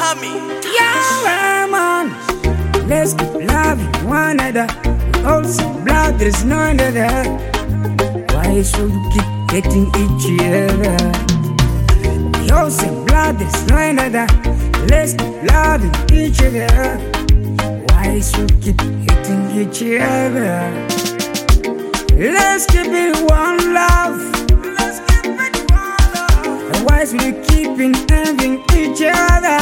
Tommy. Yeah, man. Let's keep loving one another. Also, blood, there's no another. Why should we keep hating each other? We all say blood, there's no another. Let's keep loving each other. Why should we keep hating each other? Let's keep it one love. Let's keep it one love. Why should we keep envying each other?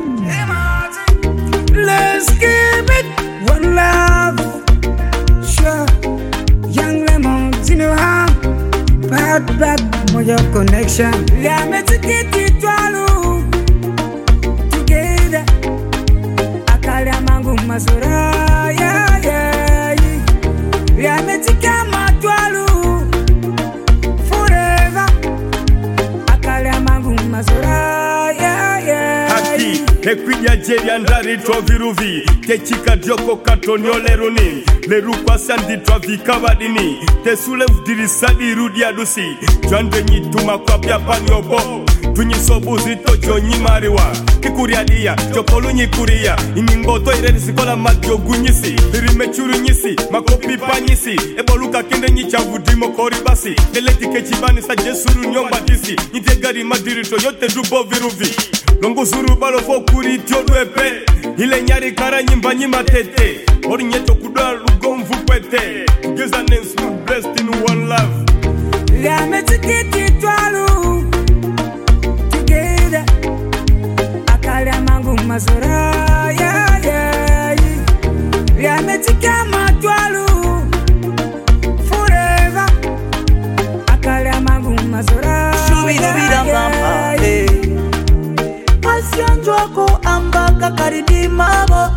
Let's keep it one love. Sure, young lemons in your hand. Bad, moja connection. Yeah, me to get it all together. Akali amangu masura, yeah. Yeah, me to kama tualu forever. Akali amangu masura, yeah. Haki, hekuja jeri andari twa viruvi. Kechika dioko katonyo leruni. Lerupa sandi twa vikabadini. Tesule vdirisadi rudi adusi. Jwande nyituma kwa pia panyobo. Tunyisobuzi tojo nyimariwa. Kikuriadia, chopolu nyikuria. Iningoto ireni sikola madjogu nyisi. Lirimechuru nyisi, makopi panyisi. Eboluka kende nyichavudimo koribasi. Deleti kechibani sa jesuru nyomba disi. Nitegari madirito yote dubo viruvi. Longo zuru balo fokuri tiodwepe. Ile nyari kara nyimba nyima tete. Ori nyeto kudwa lugomvu pete. Togetherness we blessed in one love. Yeah, me to get it all together. Akali amangu masura, yeah. Yeah, me to kama tualu forever. Akali amangu masura, Shubidubidambamba, hey. Asianjwako ambaka karidimabo,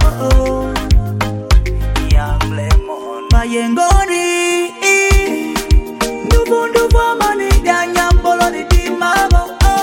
Young Lemon Mayengoni, Ndubu amani Nyambolo didimabo,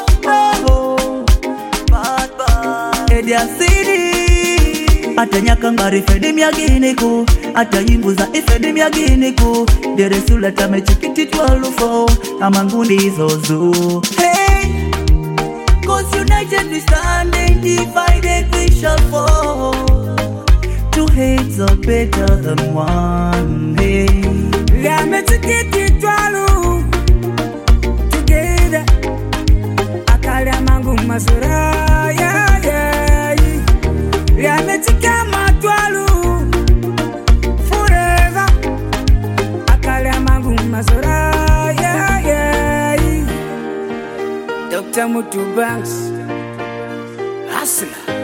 Bad Edia City. Ata nyakangari fedi miaginiko, ata yimbuza ifedi miaginiko. Deresula tamechikiti twalufo, amangundi zozo. Hey, 'cause united we stand and divided we shall fall. Two heads are better than one. Hey, yeah, me to get it all together. Akali amangu masura, yeah. Yeah, me to kama tualu forever. Akali amangu masura, yeah. Dr. Mutu Banks, hustler.